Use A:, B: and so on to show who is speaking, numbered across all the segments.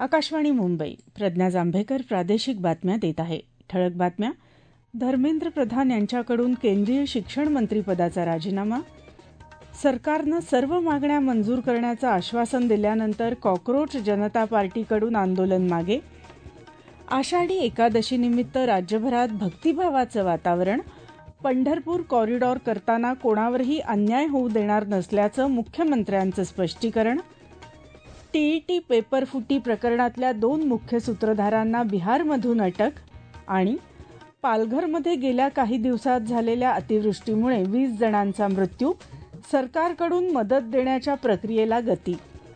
A: आकाशवाणी मुंबई. प्रज्ञा जांभेकर प्रादेशिक बातम्या देत आहे. ठळक बातम्या. धर्मेंद्र प्रधान यांच्याकडून केंद्रीय शिक्षण मंत्रीपदाचा राजीनामा. सरकारनं सर्व मागण्या मंजूर करण्याचं आश्वासन दिल्यानंतर कॉकरोच जनता पार्टीकडून आंदोलन मागे. आषाढी एकादशीनिमित्त राज्यभरात भक्तिभावाचं वातावरण. पंढरपूर कॉरिडॉर करताना कोणावरही अन्याय होऊ देणार नसल्याचं मुख्यमंत्र्यांचं स्पष्टीकरण. टीईटी पेपर फुटी प्रकरणातल्या 2 मुख्य सूत्रधारांना बिहारमधून अटक. आणि पालघरमध्ये गेल्या काही दिवसात झालेल्या अतिवृष्टीमुळे 20 जणांचा मृत्यू. सरकारकडून मदत देण्याच्या प्रक्रियेला गती.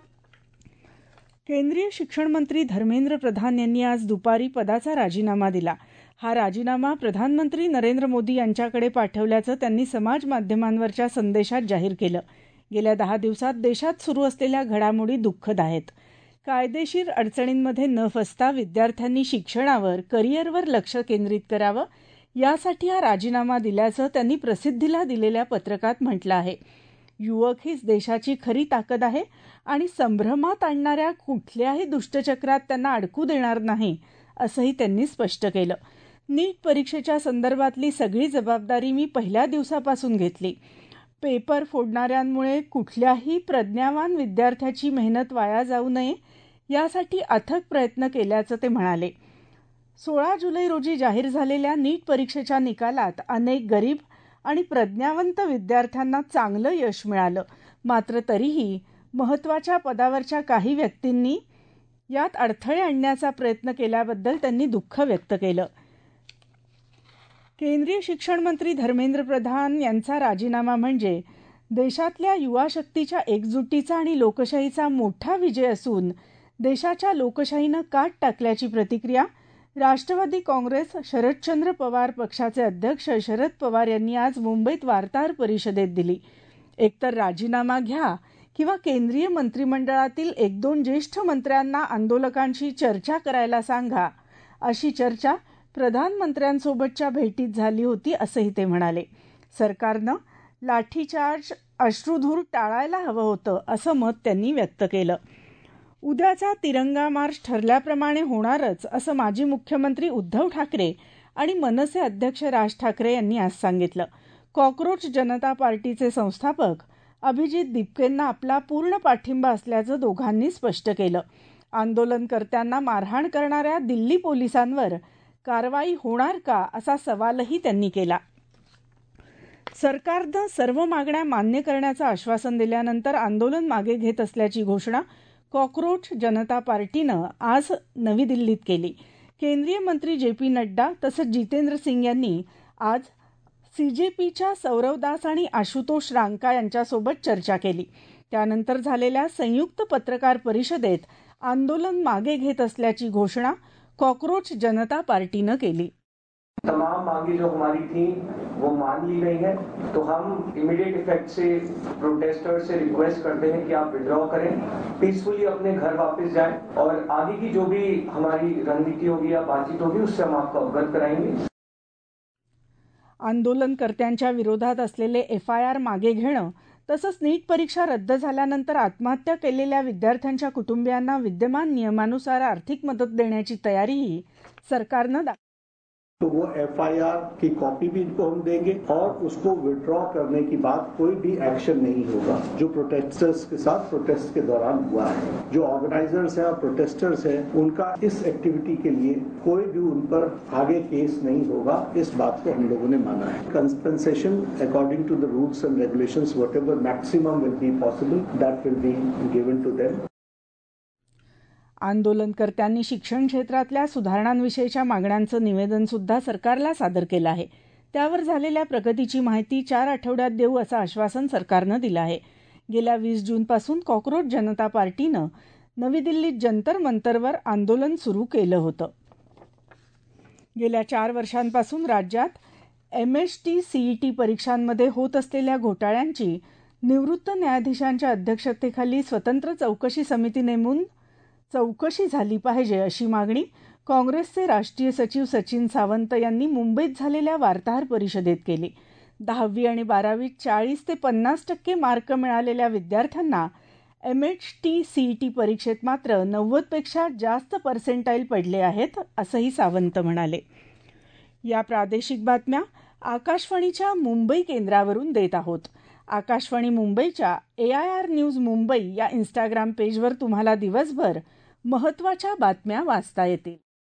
A: केंद्रीय शिक्षण मंत्री धर्मेंद्र प्रधान यांनी आज दुपारी पदाचा राजीनामा दिला. हा राजीनामा प्रधानमंत्री नरेंद्र मोदी यांच्याकडे पाठवल्याचं त्यांनी समाज माध्यमांवरच्या संदेशात जाहीर केलं. गेल्या 10 दिवसात देशात सुरू असलेल्या घडामोडी दुःखद आहेत. कायदेशीर अडचणींमध्ये न फसता विद्यार्थ्यांनी शिक्षणावर, करिअरवर लक्ष केंद्रित करावं, यासाठी हा राजीनामा दिल्याचं त्यांनी प्रसिद्धीला दिलेल्या पत्रकात म्हटलं आहे. युवक हीच देशाची खरी ताकद आहे आणि संभ्रमात आणणाऱ्या कुठल्याही दुष्टचक्रात त्यांना अडकू देणार नाही, असंही त्यांनी स्पष्ट केलं. नीट परीक्षेच्या संदर्भातली सगळी जबाबदारी मी पहिल्या दिवसापासून घेतली. पेपर फोडणाऱ्यांमुळे कुठल्याही प्रज्ञावान विद्यार्थ्याची मेहनत वाया जाऊ नये, यासाठी अथक प्रयत्न केल्याचं ते म्हणाले. 16 जुलै रोजी जाहीर झालेल्या नीट परीक्षेच्या निकालात अनेक गरीब आणि प्रज्ञावंत विद्यार्थ्यांना चांगलं यश मिळालं. मात्र तरीही महत्त्वाच्या पदावरच्या काही व्यक्तींनी यात अडथळे आणण्याचा प्रयत्न केल्याबद्दल त्यांनी दुःख व्यक्त केलं. केंद्रीय शिक्षण मंत्री धर्मेंद्र प्रधान यांचा राजीनामा म्हणजे देशातल्या युवा शक्तीच्या एकजुटीचा आणि लोकशाहीचा मोठा विजय असून देशाच्या लोकशाहीनं काट टाकल्याची प्रतिक्रिया राष्ट्रवादी काँग्रेस शरदचंद्र पवार पक्षाचे अध्यक्ष शरद पवार यांनी आज मुंबईत वार्ताहर परिषदेत दिली. एकतर राजीनामा घ्या किंवा केंद्रीय मंत्रिमंडळातील 1-2 ज्येष्ठ मंत्र्यांना आंदोलकांशी चर्चा करायला सांगा, अशी चर्चा प्रधानमंत्र्यांसोबतच्या भेटीत झाली होती, असंही ते म्हणाले. सरकारनं लाठीचार्ज, अश्रुधूर टाळायला हवं होतं, असं मत त्यांनी व्यक्त केलं. उद्याचा तिरंगा मार्च ठरल्याप्रमाणे होणारच, असं माजी मुख्यमंत्री उद्धव ठाकरे आणि मनसे अध्यक्ष राज ठाकरे यांनी आज सांगितलं. कॉकरोच जनता पार्टीचे संस्थापक अभिजित दिपकेंना आपला पूर्ण पाठिंबा असल्याचं दोघांनी स्पष्ट केलं. आंदोलनकर्त्यांना मारहाण करणाऱ्या दिल्ली पोलिसांवर कारवाई होणार का, असा सवालही त्यांनी केला. सरकारनं सर्व मागण्या मान्य करण्याचं आश्वासन दिल्यानंतर आंदोलन मागे घेत असल्याची घोषणा कॉकरोच जनता पार्टीनं आज नवी दिल्लीत केली. केंद्रीय मंत्री जे.पी. नड्डा तसंच जितेंद्र सिंग यांनी आज सीजेपीच्या सौरव दास आणि आशुतोष रांका यांच्यासोबत चर्चा केली. त्यानंतर झालेल्या संयुक्त पत्रकार परिषदेत आंदोलन मागे घेत असल्याची घोषणा कॉकरोच जनता पार्टीनं केली.
B: तमाम मांगे जो हमारी थी वो मान ली गई है, तो हम इमीडिएट इफेक्ट से प्रोटेस्टर्स से रिक्वेस्ट करते हैं कि आप विड्रॉ करें, पीसफुली अपने घर वापस जाएं और आगे की जो भी हमारी रणनीति होगी या बातचीत होगी उससे हम आपको अवगत कराएंगे.
A: आंदोलनकर्त्यांच्या विरोधात असलेले FIR मागे घेणं तसंच नीट परीक्षा रद्द झाल्यानंतर आत्महत्या केलेल्या विद्यार्थ्यांच्या कुटुंबियांना विद्यमान नियमानुसार आर्थिक मदत देण्याची तयारीही सरकारनं
C: तो वो FIR की कॉपी भी इनको हम देंगे और उसको विड्रॉ करने की बाद कोई भी एक्शन नहीं होगा जो प्रोटेस्टर्स के साथ प्रोटेस्ट के दौरान हुआ है. जो ऑर्गेनाइजर्स हैं और प्रोटेस्टर्स हैं उनका इस एक्टिविटी के लिए कोई भी उन पर आगे केस नहीं होगा, इस बात को हम लोगों ने माना है. Compensation according to the rules and regulations whatever maximum will be possible that will be given to them.
A: आंदोलनकर्त्यांनी शिक्षण क्षेत्रातल्या सुधारणांविषयीच्या मागण्यांचं निवेदनसुद्धा सरकारला सादर केलं आहे. त्यावर झालेल्या प्रगतीची माहिती 4 आठवड्यात देऊ असं आश्वासन सरकारनं दिलं आहे. गेल्या 20 जूनपासून कॉकरोच जनता पार्टीनं नवी दिल्लीत जंतर मंतरवर आंदोलन सुरू केलं होतं. गेल्या 4 वर्षांपासून राज्यात MST CET परीक्षांमध्ये होत असलेल्या घोटाळ्यांची निवृत्त न्यायाधीशांच्या अध्यक्षतेखाली स्वतंत्र चौकशी समिती नेमून चौकशी झाली पाहिजे, अशी मागणी काँग्रेसचे राष्ट्रीय सचिव सचिन सावंत यांनी मुंबईत झालेल्या वार्ताहर परिषदेत केली. 10वी आणि 12वीत 40 ते 50% मार्क मिळालेल्या विद्यार्थ्यांना MHT-CET परीक्षेत मात्र 90पेक्षा जास्त पर्सेंटाईल पडले आहेत, असंही सावंत म्हणाले. या प्रादेशिक बातम्या आकाशवाणीच्या मुंबई केंद्रावरून देत आहोत. आकाशवाणी मुंबईच्या AIR न्यूज मुंबई या इंस्टाग्राम पेजवर तुम्हाला दिवसभर महत्त्वाच्या बातम्या वाचता येतील.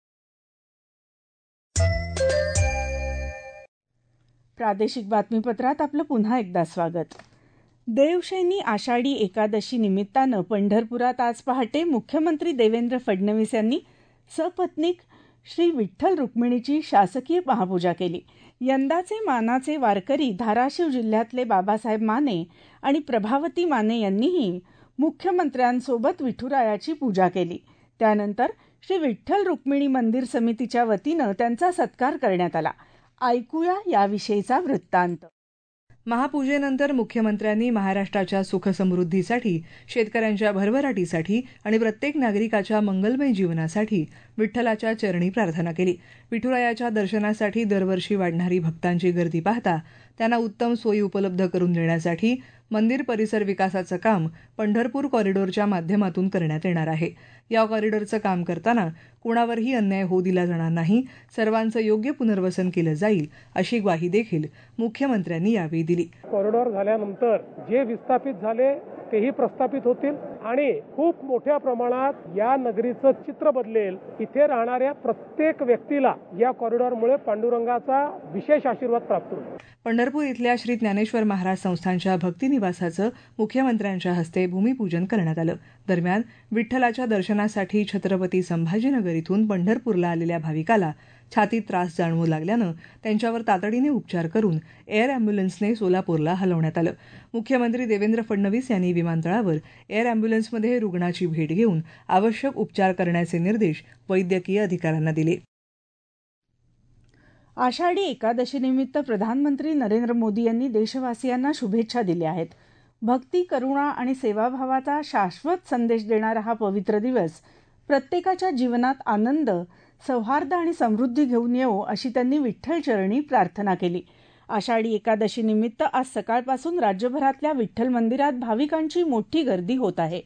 A: प्रादेशिक बातमीपत्रात आपलं पुन्हा एकदा स्वागत. देवशैनी आषाढी एकादशी निमित्तानं पंढरपुरात आज पहाटे मुख्यमंत्री देवेंद्र फडणवीस यांनी सपत्नीक श्री विठ्ठल रुक्मिणीची शासकीय महापूजा केली. यंदाचे मानाचे वारकरी धाराशिव जिल्ह्यातले बाबासाहेब माने आणि प्रभावती माने यांनीही मुख्यमंत्र्यांसोबत विठुरायाची पूजा केली. त्यानंतर श्री विठ्ठल रुक्मिणी मंदिर समितीच्या वतीनं त्यांचा सत्कार करण्यात आला. ऐकूया याविषयीचा वृत्तांत.
D: महापूजेनंतर मुख्यमंत्र्यांनी महाराष्ट्राच्या सुखसमृद्धीसाठी, शेतकऱ्यांच्या भरभराटीसाठी आणि प्रत्येक नागरिकाच्या मंगलमय जीवनासाठी विठ्ठलाच्या चरणी प्रार्थना केली. विठुरायाच्या दर्शनासाठी दरवर्षी वाढणारी भक्तांची गर्दी पाहता त्यांना उत्तम सोयी उपलब्ध करून देण्यासाठी मंदिर परिसर विकासाचं काम पंढरपूर कॉरिडॉरच्या माध्यमातून करण्यात येणार आहे. या कॉरिडॉरचं काम करताना कुणावरही अन्याय होऊ दिला जाणार नाही, सर्वांचं योग्य पुनर्वसन केलं जाईल, अशी ग्वाही देखील मुख्यमंत्र्यांनी यावेळी दिली.
E: कॉरिडॉर झाल्यानंतर जे विस्थापित झाले तेही प्रस्थापित होतील आणि खूप मोठ्या प्रमाणात या नगरीचं चित्र बदलेल. इथे राहणाऱ्या प्रत्येक व्यक्तीला या कॉरिडॉरमुळे पांडुरंगाचा विशेष आशीर्वाद प्राप्त होईल.
D: पंढरपूर इथल्या श्री ज्ञानेश्वर महाराज संस्थानच्या भक्तिनिवासाचं मुख्यमंत्र्यांच्या हस्ते भूमिपूजन करण्यात आलं. दरम्यान विठ्ठलाच्या दर्शनासाठी छत्रपती संभाजीनगर इथून पंढरपूरला आलेल्या भाविकाला छातीत त्रास जाणवू लागल्यानं त्यांच्यावर तातडीने उपचार करून एअर अँब्युलन्सने सोलापूरला हलवण्यात आलं. मुख्यमंत्री देवेंद्र फडणवीस यांनी विमानतळावर एअर अँब्युलन्समध्ये रुग्णाची भेट घेऊन आवश्यक उपचार करण्याचे निर्देश वैद्यकीय अधिकाऱ्यांना दिले.
A: आषाढी एकादशीनिमित्त प्रधानमंत्री नरेंद्र मोदी यांनी देशवासियांना शुभेच्छा दिल्या आहेत. भक्ती, करुणा आणि सेवाभावाचा शाश्वत संदेश देणारा हा पवित्र दिवस प्रत्येकाच्या जीवनात आनंद, सौहार्द आणि समृद्धी घेऊन येवो, अशी त्यांनी विठ्ठलचरणी प्रार्थना केली. आषाढी एकादशीनिमित्त आज सकाळपासून राज्यभरातल्या विठ्ठल मंदिरात भाविकांची मोठी गर्दी होत आहे.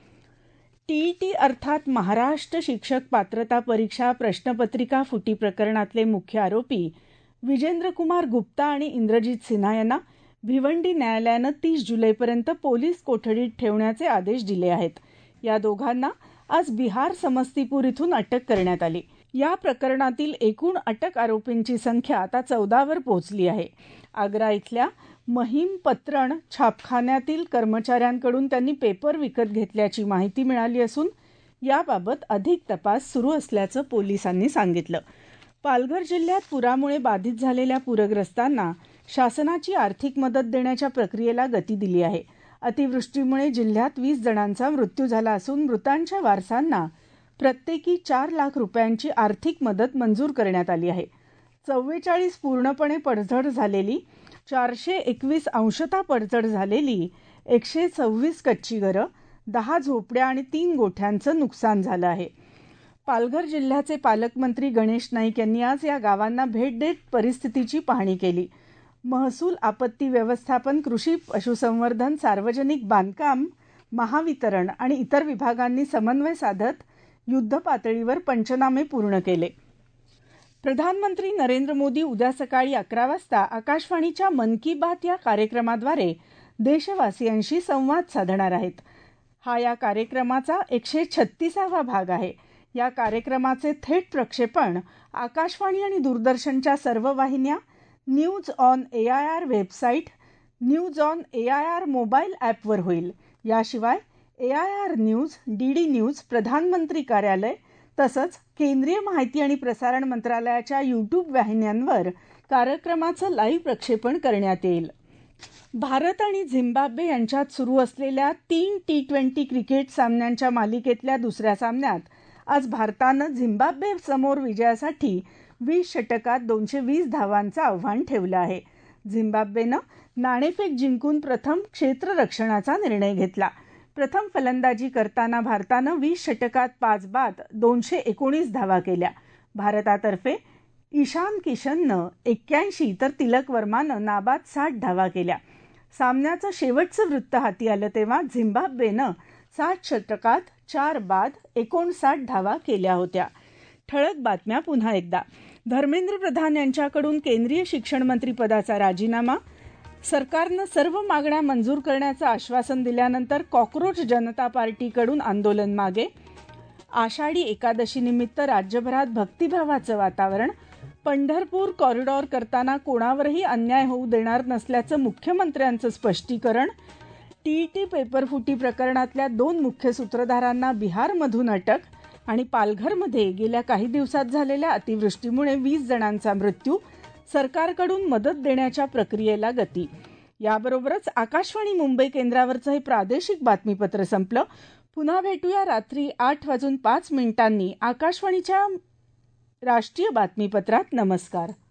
A: TET अर्थात महाराष्ट्र शिक्षक पात्रता परीक्षा प्रश्नपत्रिका फुटी प्रकरणातले मुख्य आरोपी विजेंद्र कुमार गुप्ता आणि इंद्रजित सिन्हा यांना भिवंडी न्यायालयानं 30 जुलैपर्यंत पोलीस कोठडीत ठेवण्याचे आदेश दिले आहेत. या दोघांना आज बिहार समस्तीपूर इथून अटक करण्यात आली. या प्रकरणातील एकूण अटक आरोपींची संख्या आता 14वर पोहोचली आहे. आग्रा इथल्या महिम पत्रण छापखान्यातील कर्मचाऱ्यांकडून त्यांनी पेपर विकत घेतल्याची माहिती मिळाली असून याबाबत अधिक तपास सुरू असल्याचं पोलिसांनी सांगितलं. पालघर जिल्ह्यात पुरामुळे बाधित झालेल्या पूरग्रस्तांना शासनाची आर्थिक मदत देण्याच्या प्रक्रियेला गती दिली आहे. अतिवृष्टीमुळे जिल्ह्यात 20 जणांचा मृत्यू झाला असून मृतांच्या वारसांना प्रत्येकी 4 लाख रुपयांची आर्थिक मदत मंजूर करण्यात आली आहे. 44 पूर्णपणे पडझड झालेली, 421 अंशतः पडझड झालेली, 126 कच्ची घरं, 10 झोपड्या आणि 3 गोठ्यांचं नुकसान झालं आहे. पालघर जिल्ह्याचे पालकमंत्री गणेश नाईक यांनी आज या गावांना भेट देत परिस्थितीची पाहणी केली. महसूल, आपत्ती व्यवस्थापन, कृषी, पशुसंवर्धन, सार्वजनिक बांधकाम, महावितरण आणि इतर विभागांनी समन्वय साधत युद्धपातळीवर पंचनामे पूर्ण केले. प्रधानमंत्री नरेंद्र मोदी उद्या सकाळी 11 वाजता आकाशवाणीच्या मन की बात या कार्यक्रमाद्वारे देशवासियांशी संवाद साधणार आहेत. हा या कार्यक्रमाचा 136वा भाग आहे. या कार्यक्रमाचे थेट प्रक्षेपण आकाशवाणी आणि दूरदर्शनच्या सर्व वाहिन्या, news on AIR website, news on AIR mobile ॲपवर होईल. याशिवाय AIR न्यूज, DD न्यूज, प्रधानमंत्री कार्यालय तसंच केंद्रीय माहिती आणि प्रसारण मंत्रालयाच्या YouTube वाहिन्यांवर कार्यक्रमाचं लाईव्ह प्रक्षेपण करण्यात येईल. भारत आणि झिम्बाब्वे यांच्यात सुरू असलेल्या 3 T20 क्रिकेट सामन्यांच्या मालिकेतल्या दुसऱ्या सामन्यात आज भारतानं झिम्बाब्वे समोर विजयासाठी 20 षटकात 220 धावांचं आव्हान ठेवलं आहे. झिम्बाब्वेनं नाणेफेक जिंकून प्रथम क्षेत्ररक्षणाचा निर्णय घेतला. प्रथम फलंदाजी करताना भारतानं 20 षटकात 5 बाद 219 धावा केल्या. भारतातर्फे ईशान किशननं 81 तर तिलक वर्मानं नाबाद 60 धावा केल्या. सामन्याचं शेवटचं वृत्त हाती आलं तेव्हा झिम्बाब्वेनं 60 षटकात 4 बाद 59 धावा केल्या होत्या. ठळक बातम्या पुन्हा एकदा. धर्मेंद्र प्रधान यांच्याकडून केंद्रीय शिक्षण मंत्री पदाचा राजीनामा. सरकारनं सर्व मागण्या मंजूर करण्याचं आश्वासन दिल्यानंतर कॉक्रोच जनता पार्टीकडून आंदोलन मागे. आषाढी एकादशीनिमित्त राज्यभरात भक्तिभावाचं वातावरण. पंढरपूर कॉरिडॉर करताना कोणावरही अन्याय होऊ देणार नसल्याचं मुख्यमंत्र्यांचं स्पष्टीकरण. टीईटी पेपरफुटी प्रकरणातल्या 2 मुख्य सूत्रधारांना बिहारमधून अटक. आणि पालघरमध्ये गेल्या काही दिवसात झालेल्या अतिवृष्टीमुळे 20 जणांचा मृत्यू. सरकारकडून मदत देण्याच्या प्रक्रियेला गती. याबरोबरच आकाशवाणी मुंबई केंद्रावरचं हे प्रादेशिक बातमीपत्र संपलं. पुन्हा भेटूया रात्री 8:05 आकाशवाणीच्या राष्ट्रीय बातमीपत्रात. नमस्कार.